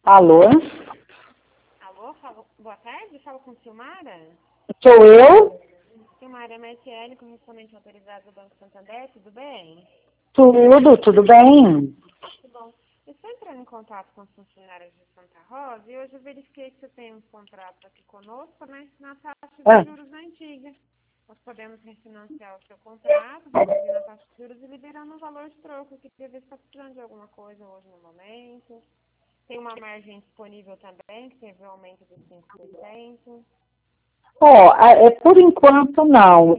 Alô? Alô, boa tarde, falo com Silmara. Sou eu? Silmara MSL, correspondente autorizado do Banco Santander, tudo bem? Tudo bem. Tudo bom. Eu estou entrando em contato com os funcionários de Santa Rosa e hoje eu verifiquei que você tem um contrato aqui conosco, né, na taxa de juros antiga. Nós podemos refinanciar o seu contrato, reduzindo a taxa de juros e liberando o valor de troco. Eu queria ver se está precisando de alguma coisa hoje no momento. Tem uma margem disponível também, que teve um aumento de 5%. Por enquanto não.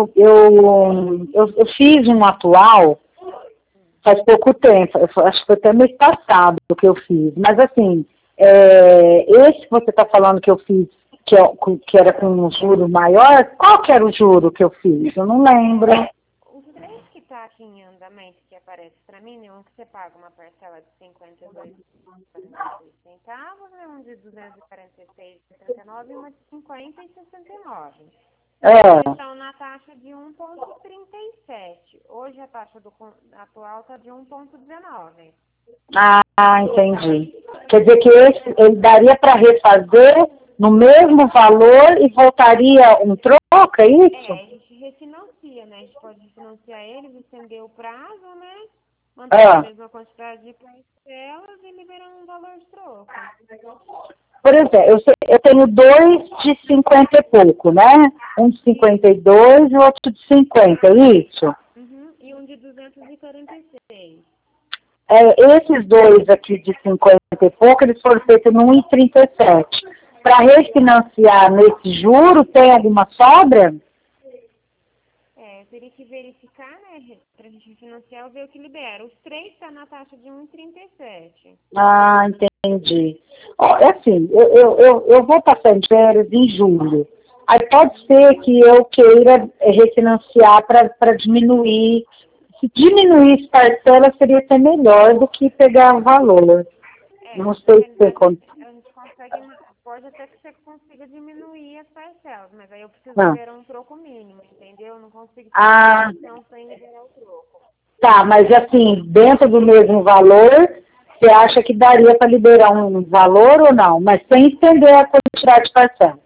Eu fiz um atual faz pouco tempo, acho que foi até mês passado que eu fiz. Mas assim, esse que você está falando que eu fiz, que era com um juro maior, qual que era o juro que eu fiz? Eu não lembro. Os três que está aqui em andamento, que aparece para mim, né, um que você paga uma parcela de 52,46 centavos, né, um de 246,79 e uma de 50,69. Eles estão na taxa de 1,37. Hoje a taxa atual está de 1,19. Ah, entendi. Quer dizer que ele daria para refazer no mesmo valor e voltaria um troco, é isso? A gente refinancia, né? A gente pode refinanciar ele, estender o prazo, né? Manter a mesma quantidade de parcelas e liberar um valor de troco. Por exemplo, eu tenho dois de 50 e pouco, né? Um de 52 e o outro de 50, é isso? Uhum. E um de 246. Esses dois aqui de 50 e pouco, eles foram feitos no 1,37. Para refinanciar nesse juro, tem alguma sobra? Eu teria que verificar, né? Para a gente refinanciar ou ver o que libera. Os três estão na taxa de 1,37. Ah, entendi. Assim, eu vou passar de férias em julho. Aí pode ser que eu queira refinanciar para diminuir. Se diminuir as parcelas, seria até melhor do que pegar o valor. Não sei se você... A gente consegue, pode até que você consiga diminuir as parcelas, mas aí eu preciso liberar um troco mínimo, entendeu? Eu não consigo fazer então sem liberar o troco. Tá, mas assim, dentro do mesmo valor, você acha que daria para liberar um valor ou não? Mas sem estender a quantidade de parcela.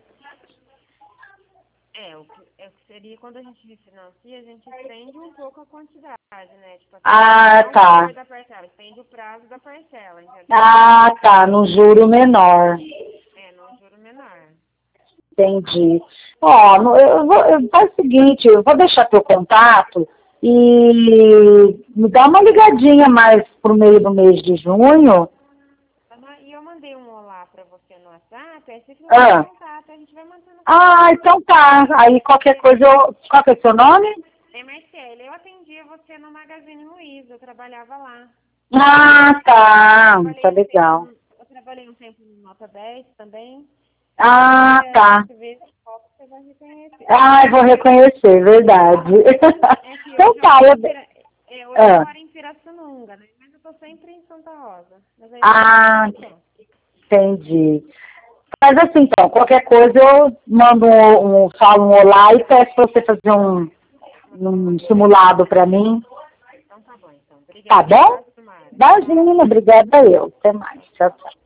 O que seria quando a gente refinancia, a gente estende um pouco a quantidade, né? Tipo assim, Ah, não o tá. valor da parcela, estende o prazo da parcela, entendeu? Ah, tá, no juro menor. Num juro menor. Entendi. Faz o seguinte, eu vou deixar teu contato e me dá uma ligadinha mais pro meio do mês de junho. E eu mandei um olá pra você no WhatsApp, aí você fica com contato, a gente vai mantendo contato. Ah, então tá. Aí qualquer coisa, qual que é o seu nome? Marcele, eu atendia você no Magazine Luiza, eu trabalhava lá. Ah, tá legal. Eu trabalhei um tempo no Nota 10 também. Ah, tá. Você vai reconhecer. Ah, vou reconhecer, verdade. Então tá, hoje eu moro em Pirassununga, né? Mas eu tô sempre em Santa Rosa. Mas aí entendi. Mas assim, então, qualquer coisa eu mando falo um olá e peço pra você fazer um simulado pra mim. Então tá bom, então. Obrigada. Tá bom? Imagina, obrigada eu. Até mais. Tchau, tchau.